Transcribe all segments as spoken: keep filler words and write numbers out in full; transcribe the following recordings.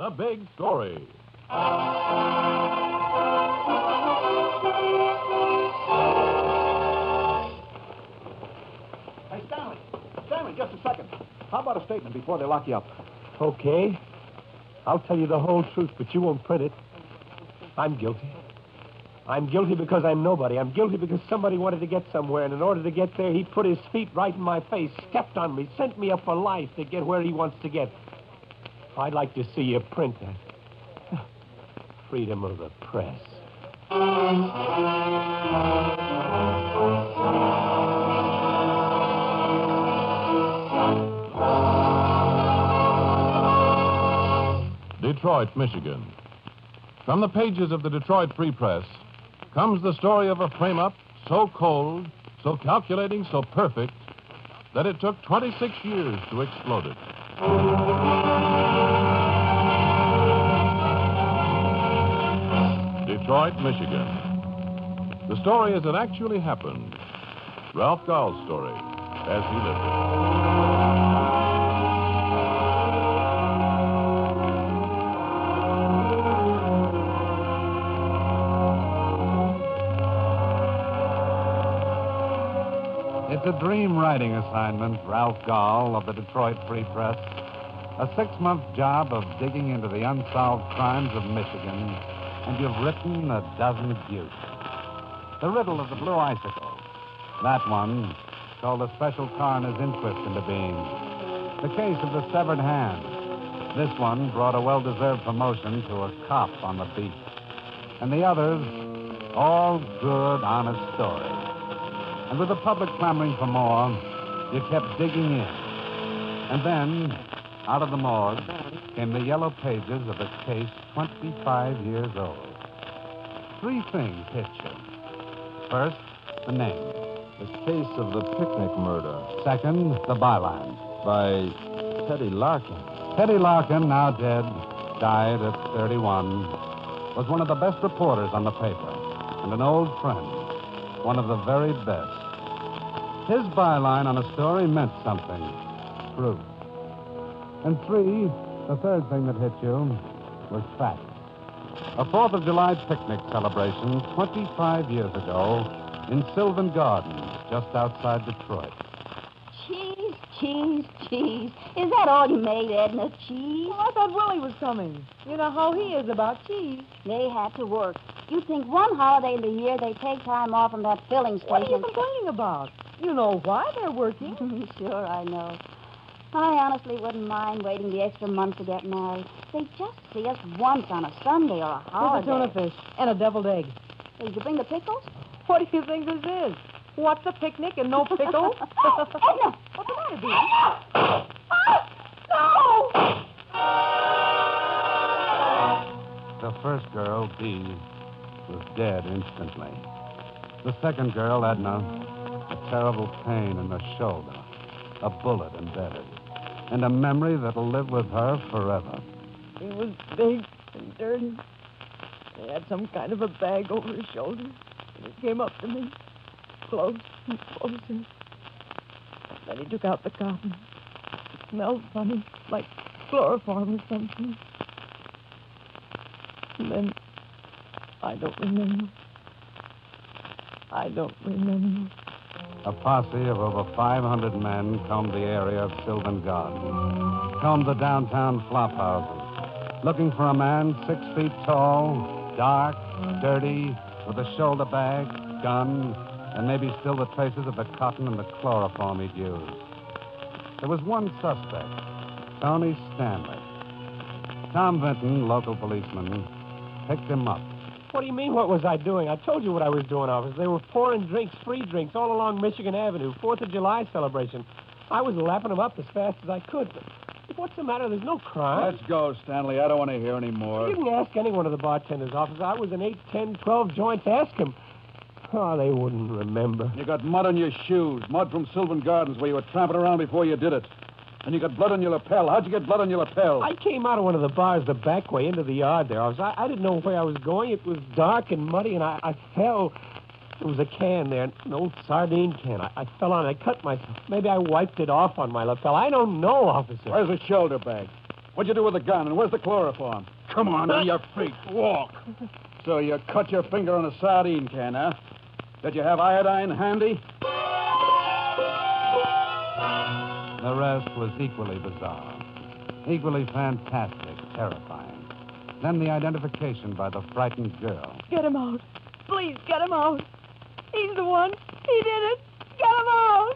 The Big Story. Hey, Stanley. Stanley, just a second. How about a statement before they lock you up? Okay. I'll tell you the whole truth, but you won't print it. I'm guilty. I'm guilty because I'm nobody. I'm guilty because somebody wanted to get somewhere, and in order to get there, he put his feet right in my face, stepped on me, sent me up for life to get where he wants to get. I'd like to see you print that. Freedom of the press. Detroit, Michigan. From the pages of the Detroit Free Press comes the story of a frame-up so cold, so calculating, so perfect, that it took twenty-six years to explode it. Detroit, Michigan. The story as it actually happened. Ralph Gall's story as he lived it. It's a dream writing assignment, Ralph Gall of the Detroit Free Press. A six-month job of digging into the unsolved crimes of Michigan, and you've written a dozen beauts. The riddle of the blue icicle. That one called a special coroner's inquest into being. The case of the severed hand. This one brought a well-deserved promotion to a cop on the beat. And the others, all good, honest stories. And with the public clamoring for more, you kept digging in. And then, out of the morgue, came the yellow pages of a case twenty-five years old. Three things hit you. First, the name. The case of the picnic murder. Second, the byline. By Teddy Larkin. Teddy Larkin, now dead, died at thirty-one, was one of the best reporters on the paper, and an old friend, one of the very best. His byline on a story meant something. Proof. And three, the third thing that hit you was fact. A Fourth of July picnic celebration twenty-five years ago in Sylvan Gardens, just outside Detroit. Cheese, cheese, cheese. Is that all you made, Edna? Cheese? Well, I thought Willie was coming. You know how he is about cheese. They had to work. You think one holiday in the year they take time off from that filling station? What are you complaining about? You know why they're working. Sure, I know. I honestly wouldn't mind waiting the extra month to get married. They just see us once on a Sunday or a holiday. Here's a tuna fish and a deviled egg. Hey, did you bring the pickles? What do you think this is? What's a picnic and no pickles? Oh, Edna! What's the matter, dear? Edna! No! The first girl, Dee, was dead instantly. The second girl, Edna, a terrible pain in the shoulder, a bullet embedded, and a memory that'll live with her forever. He was big and dirty. He had some kind of a bag over his shoulder, and he came up to me, close and closer. Then he took out the cotton. It smelled funny, like chloroform or something. And then I don't remember. I don't remember. A posse of over five hundred men combed the area of Sylvan Gardens, combed the downtown flop houses, looking for a man six feet tall, dark, dirty, with a shoulder bag, gun, and maybe still the traces of the cotton and the chloroform he'd used. There was one suspect, Tony Stanley. Tom Vinton, local policeman, picked him up. What do you mean, what was I doing? I told you what I was doing, officer. They were pouring drinks, free drinks, all along Michigan Avenue, Fourth of July celebration. I was lapping them up as fast as I could. But what's the matter? There's no crime. Let's go, Stanley. I don't want to hear any more. You can ask any one of the bartenders, officer. I was in eight, ten, twelve joints. Ask them. Oh, they wouldn't remember. You got mud on your shoes, mud from Sylvan Gardens where you were tramping around before you did it. And you got blood on your lapel. How'd you get blood on your lapel? I came out of one of the bars the back way into the yard there. I, was, I, I didn't know where I was going. It was dark and muddy, and I, I fell. There was a can there, an old sardine can. I, I fell on it. I cut myself. Maybe I wiped it off on my lapel. I don't know, officer. Where's the shoulder bag? What'd you do with the gun, and where's the chloroform? Come on, on your feet. Walk. So you cut your finger on a sardine can, huh? Did you have iodine handy? The rest was equally bizarre, equally fantastic, terrifying. Then the identification by the frightened girl. Get him out. Please, get him out. He's the one. He did it. Get him out.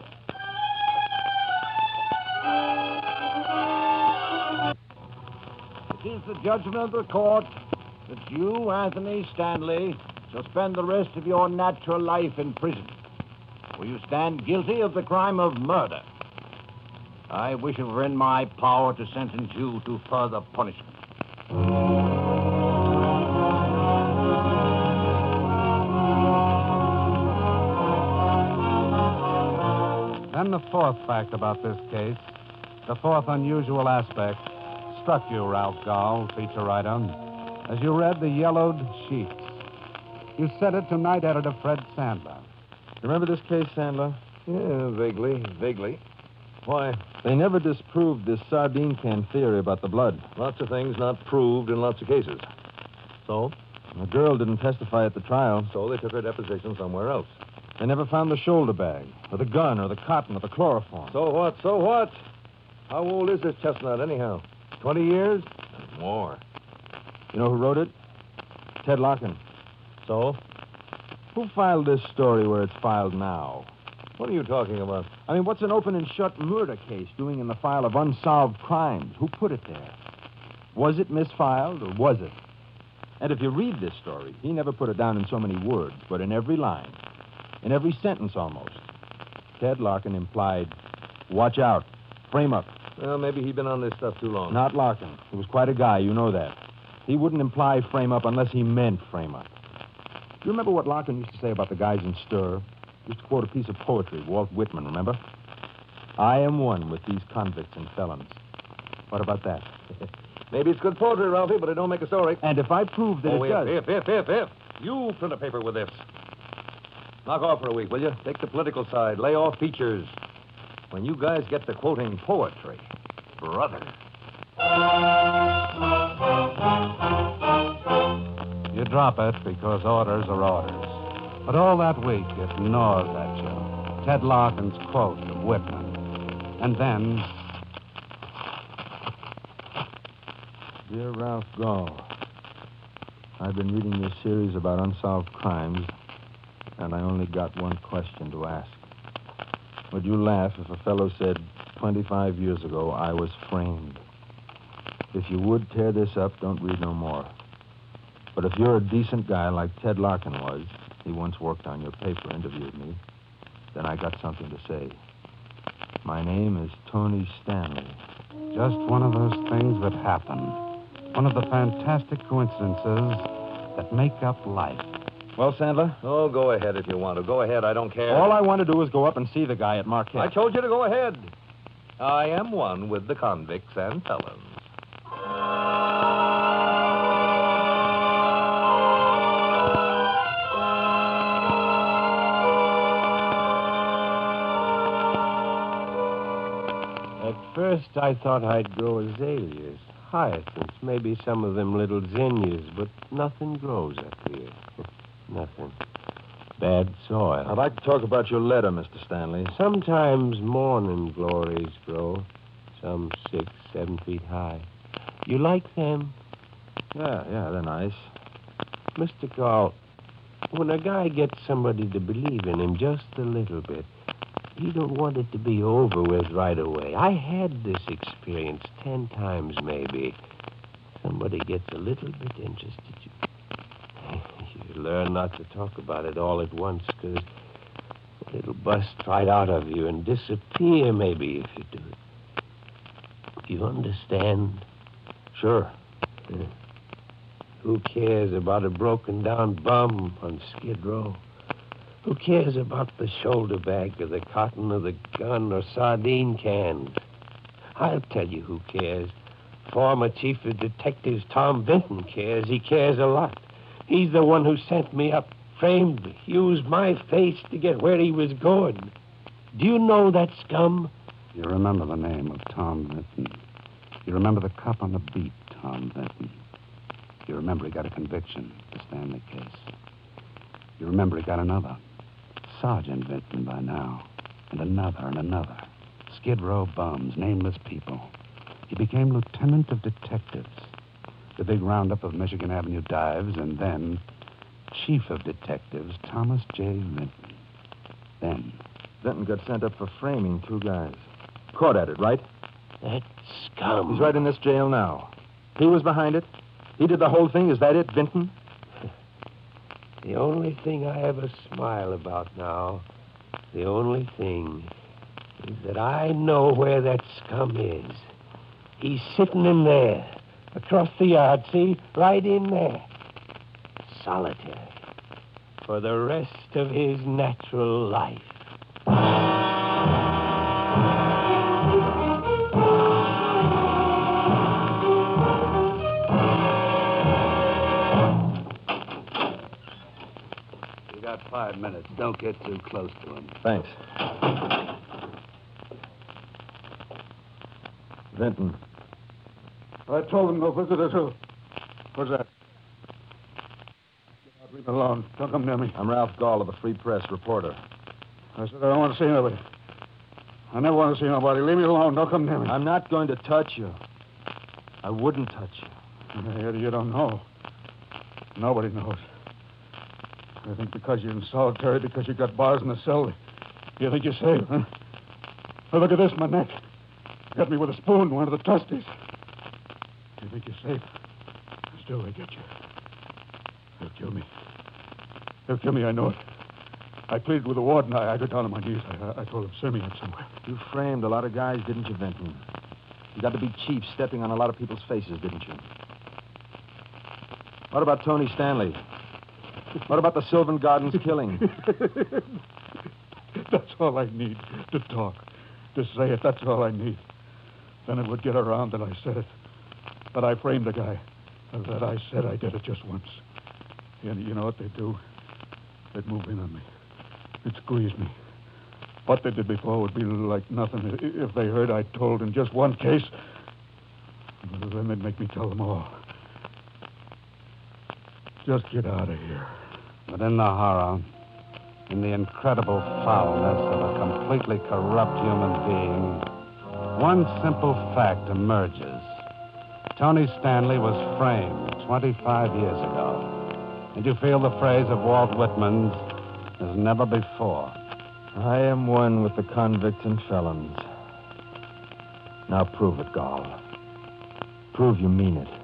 It is the judgment of the court that you, Anthony Stanley, shall spend the rest of your natural life in prison, for you stand guilty of the crime of murder. I wish it were in my power to sentence you to further punishment. Then the fourth fact about this case, the fourth unusual aspect, struck you, Ralph Gall, feature writer, as you read the yellowed sheets. You said it to night editor Fred Sandler. Remember this case, Sandler? Yeah, vaguely, vaguely. Why? They never disproved this sardine can theory about the blood. Lots of things not proved in lots of cases. So? The girl didn't testify at the trial. So they took her deposition somewhere else. They never found the shoulder bag, or the gun, or the cotton, or the chloroform. So what? So what? How old is this chestnut, anyhow? Twenty years? More. You know who wrote it? Ted Larkin. So? Who filed this story where it's filed now? What are you talking about? I mean, what's an open and shut murder case doing in the file of unsolved crimes? Who put it there? Was it misfiled, or was it? And if you read this story, he never put it down in so many words, but in every line, in every sentence almost. Ted Larkin implied, watch out, frame up. Well, maybe he'd been on this stuff too long. Not Larkin. He was quite a guy, you know that. He wouldn't imply frame up unless he meant frame up. Do you remember what Larkin used to say about the guys in Stir? He used to quote a piece of poetry, Walt Whitman, remember? I am one with these convicts and felons. What about that? Maybe it's good poetry, Ralphie, but it don't make a story. And if I prove that oh, it if, does... if, if, if, if. You print a paper with this. Knock off for a week, will you? Take the political side. Lay off features. When you guys get to quoting poetry, brother. You drop it because orders are orders. But all that week, it gnaws at you. Ted Larkin's quote of Whitman. And then... Dear Ralph Gall, I've been reading your series about unsolved crimes, and I only got one question to ask. Would you laugh if a fellow said, twenty-five years ago, I was framed? If you would tear this up, don't read no more. But if you're a decent guy like Ted Larkin was, he once worked on your paper, interviewed me, then I got something to say. My name is Tony Stanley. Just one of those things that happen. One of the fantastic coincidences that make up life. Well, Sandler? Oh, go ahead if you want to. Go ahead. I don't care. All I want to do is go up and see the guy at Marquette. I told you to go ahead. I am one with the convicts and felons. At first, I thought I'd grow azaleas, hyacinths, maybe some of them little zinnias, but nothing grows up here. Nothing. Bad soil. I'd like to talk about your letter, Mister Stanley. Sometimes morning glories grow, some six, seven feet high. You like them? Yeah, yeah, they're nice. Mister Gall, when a guy gets somebody to believe in him just a little bit, you don't want it to be over with right away. I had this experience ten times, maybe. Somebody gets a little bit interested. You, you learn not to talk about it all at once, because it'll bust right out of you and disappear, maybe, if you do it. You understand? Sure. Yeah. Who cares about a broken-down bum on Skid Row? Who cares about the shoulder bag or the cotton or the gun or sardine cans? I'll tell you who cares. Former Chief of Detectives Tom Benton cares. He cares a lot. He's the one who sent me up, framed me, used my face to get where he was going. Do you know that scum? You remember the name of Tom Benton. You remember the cop on the beat, Tom Vinton. You remember he got a conviction, the Stanley case. You remember he got another. Sergeant Vinton by now. And another and another. Skid Row bums, nameless people. He became lieutenant of detectives. The big roundup of Michigan Avenue dives, and then chief of detectives, Thomas J. Vinton. Then... Vinton got sent up for framing two guys. Caught at it, right? That scum. He's right in this jail now. He was behind it. He did the whole thing. Is that it, Vinton? The only thing I ever smile about now, the only thing, is that I know where that scum is. He's sitting in there, across the yard, see? Right in there. Solitary. For the rest of his natural life. You got five minutes. Don't get too close to him. Thanks. Vinton. I told him no visitors. Who? What's that? Get out, leave me alone. Don't come near me. I'm Ralph Gall of the Free Press, reporter. I said I don't want to see nobody. I never want to see nobody. Leave me alone. Don't come near me. I'm not going to touch you. I wouldn't touch you. You, you don't know. Nobody knows. I think because you're in solitary, because you got bars in the cell, you think you're safe, huh? Now look at this, my neck. You got me with a spoon, one of the trustees. You think you're safe? Still, they get you. They'll kill me. They'll kill me, I know it. I pleaded with the warden. I, I got down on my knees. I, I told him, send me in somewhere. You framed a lot of guys, didn't you, Vinton? You got to be chief, stepping on a lot of people's faces, didn't you? What about Tony Stanley? What about the Sylvan Gardens killing? That's all I need, to talk. To say it, that's all I need. Then it would get around that I said it. That I framed the guy. That I said I did it just once. And you know what they'd do? They'd move in on me. They'd squeeze me. What they did before would be like nothing if they heard I told in just one case. Then they'd make me tell them all. Just get out of here. But in the horror, in the incredible foulness of a completely corrupt human being, one simple fact emerges. Tony Stanley was framed twenty-five years ago. And you feel the phrase of Walt Whitman's, as never before. I am one with the convicts and felons. Now prove it, Gall. Prove you mean it.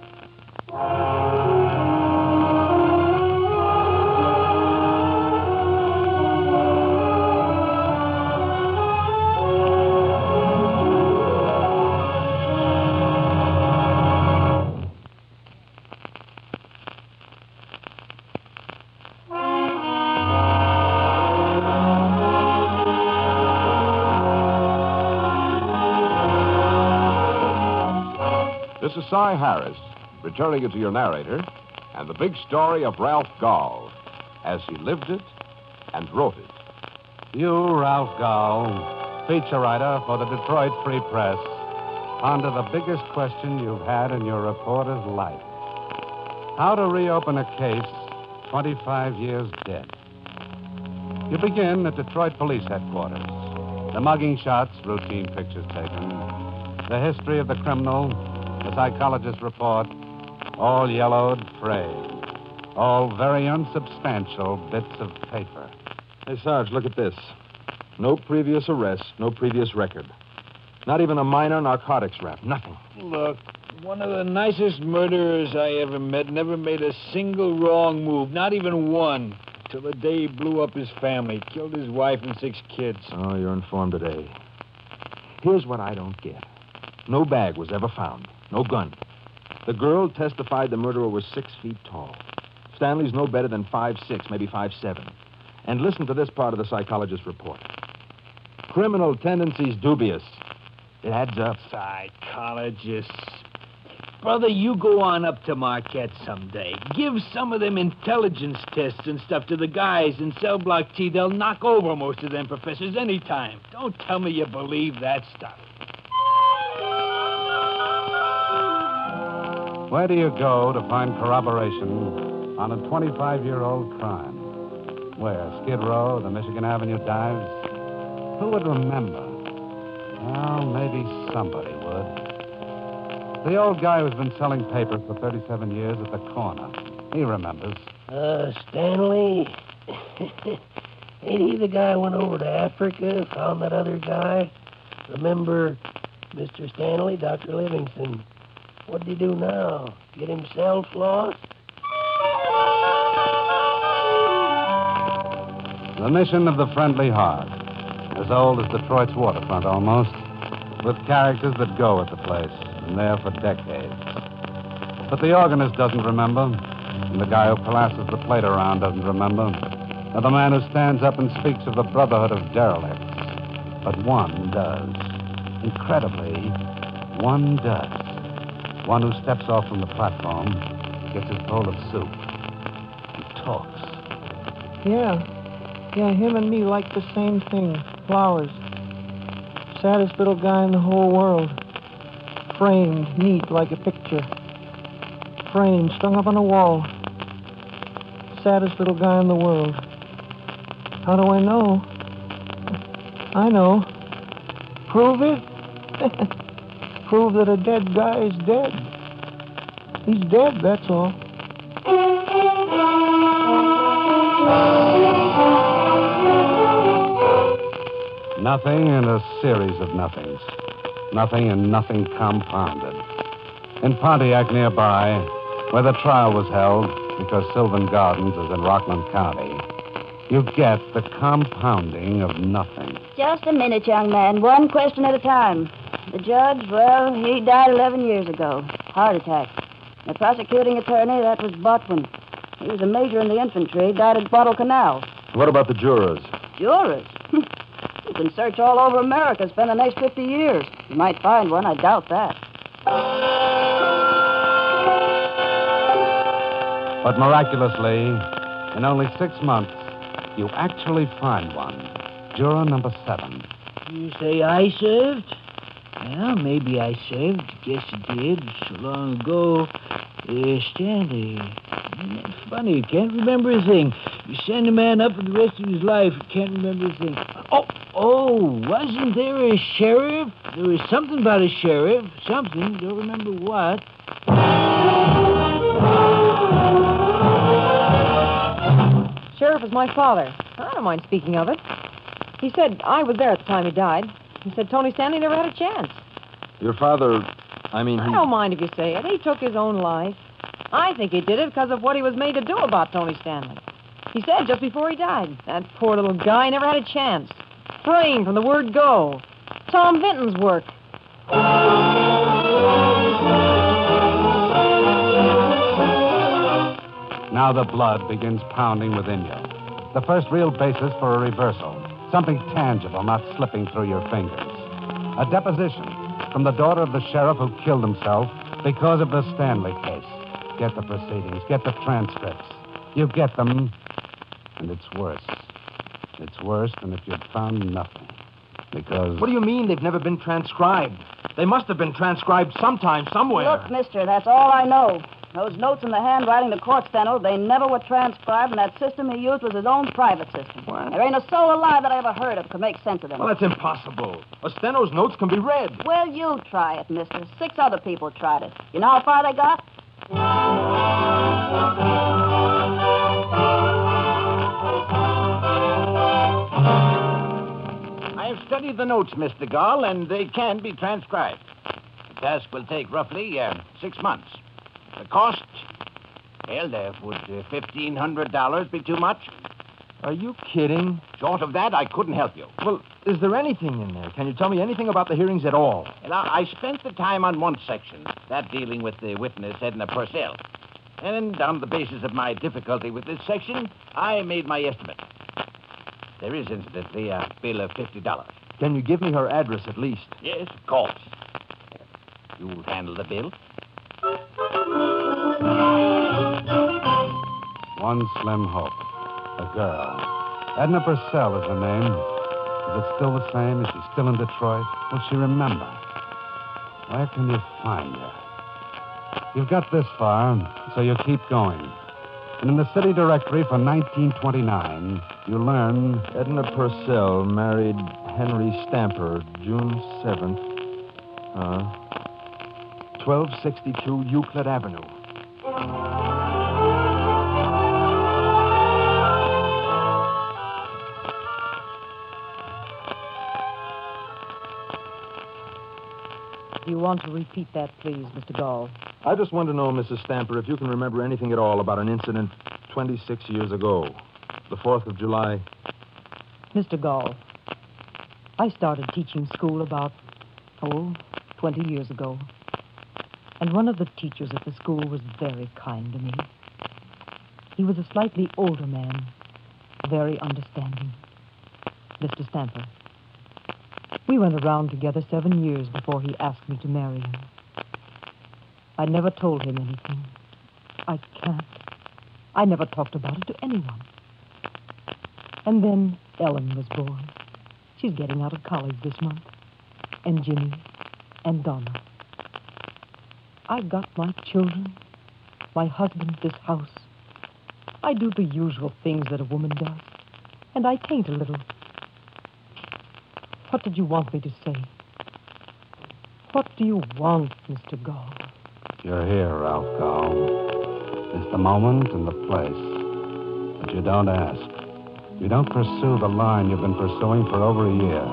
This is Cy Harris, returning it to your narrator, and the big story of Ralph Gall, as he lived it and wrote it. You, Ralph Gall, feature writer for the Detroit Free Press, ponder the biggest question you've had in your reporter's life. How to reopen a case twenty-five years dead. You begin at Detroit Police Headquarters. The mugging shots, routine pictures taken. The history of the criminal, the psychologist's report, all yellowed, frayed. All very unsubstantial bits of paper. Hey, Sarge, look at this. No previous arrest, no previous record. Not even a minor narcotics rap. Nothing. Look, one of the nicest murderers I ever met never made a single wrong move, not even one, till the day he blew up his family, killed his wife and six kids. Oh, you're informed today. Here's what I don't get. No bag was ever found. No gun. The girl testified the murderer was six feet tall. Stanley's no better than five six, maybe five seven. And listen to this part of the psychologist's report. Criminal tendencies dubious. It adds up. Psychologists. Brother, you go on up to Marquette someday. Give some of them intelligence tests and stuff to the guys in Cell Block T. They'll knock over most of them professors anytime. Don't tell me you believe that stuff. Where do you go to find corroboration on a twenty-five-year-old crime? Where? Skid Row, the Michigan Avenue dives? Who would remember? Well, maybe somebody would. The old guy who's been selling papers for thirty-seven years at the corner. He remembers. Uh, Stanley? Ain't he the guy who went over to Africa, found that other guy? Remember Mister Stanley, Doctor Livingston? What'd he do now? Get himself lost? The mission of the Friendly Heart. As old as Detroit's waterfront, almost. With characters that go with the place. And there for decades. But the organist doesn't remember. And the guy who palasses the plate around doesn't remember. Or the man who stands up and speaks of the brotherhood of derelicts. But one does. Incredibly, one does. One who steps off from the platform, gets his bowl of soup, and talks. Yeah. Yeah, him and me like the same thing. Flowers. Saddest little guy in the whole world. Framed, neat, like a picture. Framed, strung up on a wall. Saddest little guy in the world. How do I know? I know. Prove it? Prove that a dead guy is dead. He's dead, that's all. Nothing and a series of nothings. Nothing and nothing compounded. In Pontiac nearby, where the trial was held, because Sylvan Gardens is in Rockland County, you get the compounding of nothing. Just a minute, young man. One question at a time. The judge, well, he died eleven years ago. Heart attack. The prosecuting attorney, that was Botwin. He was a major in the infantry, died at Guadalcanal. What about the jurors? Jurors? You can search all over America, spend the next fifty years. You might find one, I doubt that. But miraculously, in only six months, you actually find one. Juror number seven. You say I served? Well, maybe I served. Guess you did. So long ago. Uh, Stanley. It's funny, you can't remember a thing. You send a man up for the rest of his life, you can't remember a thing. Oh, oh, wasn't there a sheriff? There was something about a sheriff. Something. Don't remember what. Sheriff is my father. I don't mind speaking of it. He said I was there at the time he died. He said Tony Stanley never had a chance. Your father, I mean, he... I don't mind if you say it. He took his own life. I think he did it because of what he was made to do about Tony Stanley. He said just before he died, that poor little guy never had a chance. Framed from the word go. Tom Vinton's work. Now the blood begins pounding within you. The first real basis for a reversal. Something tangible not slipping through your fingers. A deposition from the daughter of the sheriff who killed himself because of the Stanley case. Get the proceedings, get the transcripts. You get them, and it's worse. It's worse than if you'd found nothing. Because... What do you mean they've never been transcribed? They must have been transcribed sometime, somewhere. Look, mister, that's all I know. Those notes in the handwriting the court steno, they never were transcribed, and that system he used was his own private system. What? There ain't a soul alive that I ever heard of could make sense of them. Well, that's impossible. A steno's notes can be read. Well, you try it, mister. Six other people tried it. You know how far they got? I have studied the notes, Mister Gall, and they can be transcribed. The task will take roughly uh, six months. The cost? Well, there would uh, fifteen hundred dollars be too much? Are you kidding? Short of that, I couldn't help you. Well, is there anything in there? Can you tell me anything about the hearings at all? Well, I I spent the time on one section, that dealing with the witness, Edna Purcell. And on the basis of my difficulty with this section, I made my estimate. There is, incidentally, a bill of fifty dollars. Can you give me her address at least? Yes, of course. You'll handle the bill? One slim hope. A girl. Edna Purcell is her name. Is it still the same? Is she still in Detroit? Will she remember? Where can you find her? You've got this far, so you keep going. And in the city directory for nineteen twenty-nine, you learn Edna Purcell married Henry Stamper June seventh, uh, twelve sixty-two Euclid Avenue. Do you want to repeat that, please, Mister Gall? I just want to know, Missus Stamper, if you can remember anything at all about an incident twenty-six years ago, the fourth of July. Mister Gall, I started teaching school about, oh, twenty years ago. And one of the teachers at the school was very kind to me. He was a slightly older man, very understanding. Mister Stamper. We went around together seven years before he asked me to marry him. I never told him anything. I can't. I never talked about it to anyone. And then Ellen was born. She's getting out of college this month. And Jimmy and Donna. I've got my children, my husband, this house. I do the usual things that a woman does. And I taint a little. What did you want me to say? What do you want, Mister Gall? You're here, Ralph Gall. It's the moment and the place. But you don't ask. You don't pursue the line you've been pursuing for over a year.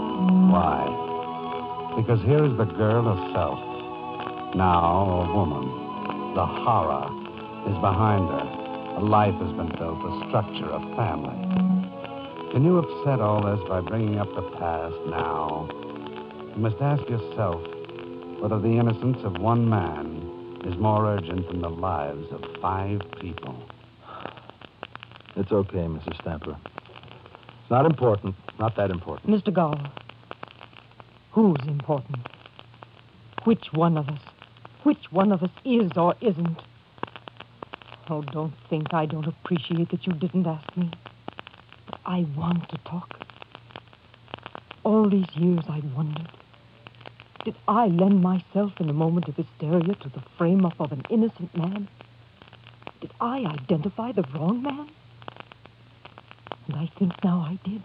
Why? Because here is the girl herself. Now a woman. The horror is behind her. A life has been built, a structure, a family. Can you upset all this by bringing up the past now? You must ask yourself whether the innocence of one man is more urgent than the lives of five people. It's okay, Missus Stamper. It's not important. Not that important. Mister Gall, who's important? Which one of us? Which one of us is or isn't? Oh, don't think I don't appreciate that you didn't ask me. But I want to talk. All these years I wondered, did I lend myself in a moment of hysteria to the frame-up of an innocent man? Did I identify the wrong man? And I think now I did.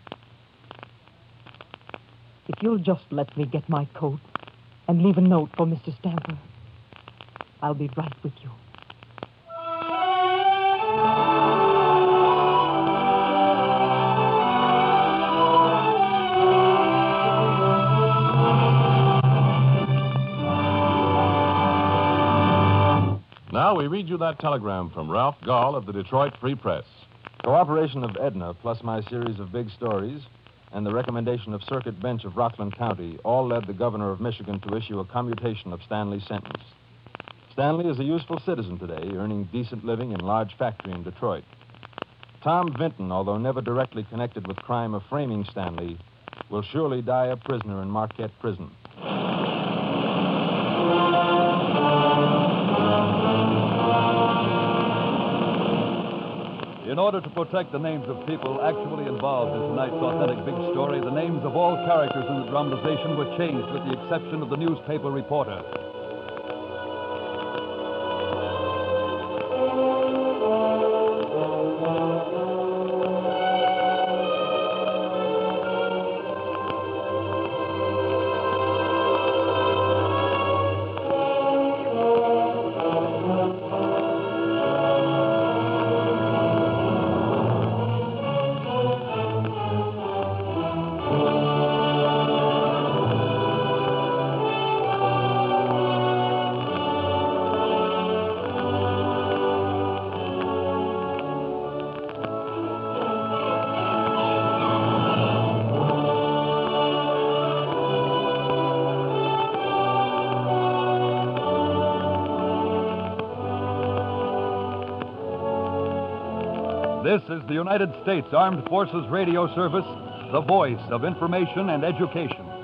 If you'll just let me get my coat and leave a note for Mister Stamper, I'll be right with you. Now we read you that telegram from Ralph Gall of the Detroit Free Press. Cooperation of Edna, plus my series of big stories, and the recommendation of Circuit Bench of Rockland County all led the governor of Michigan to issue a commutation of Stanley's sentence. Stanley is a useful citizen today, earning decent living in large factory in Detroit. Tom Vinton, although never directly connected with crime of framing Stanley, will surely die a prisoner in Marquette Prison. In order to protect the names of people actually involved in tonight's authentic big story, the names of all characters in the dramatization were changed with the exception of the newspaper reporter. This is the United States Armed Forces Radio Service, the voice of information and education.